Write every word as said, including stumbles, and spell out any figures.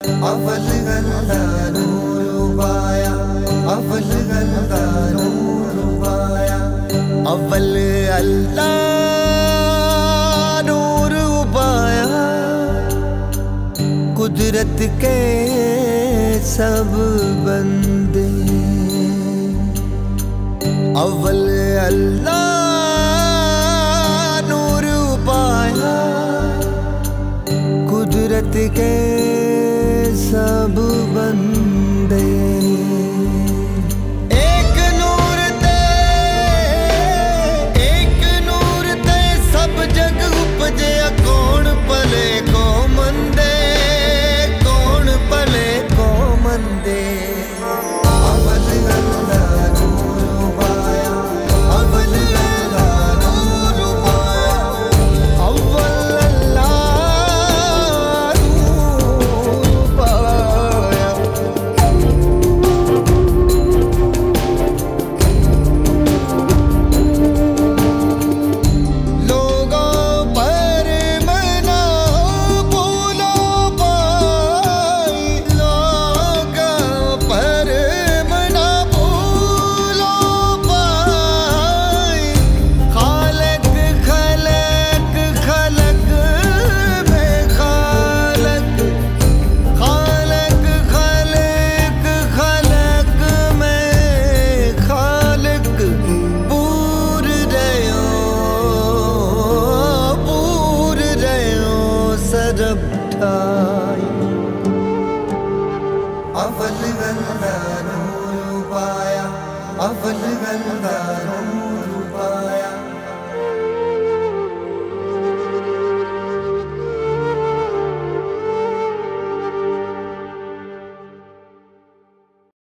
अव्वल गंदा नूर पाया, अव्वल गंदा नूर पाया, अव्वल अल्लाह नूर पाया। कुदरत के सब बंदे अव्वल अल्लाह नूर पाया। कुदरत के सब बंदे एक नूर ते, एक नूर ते सब जग उपजे। कौन पले को मंदे, कौन पले को मंदे। अव्वल अल्लाह नूर पाया, अव्वल अल्लाह नूर पाया, अव्वल अल्लाह अव्वल गंदा नूर पाया, अव्वल गंदा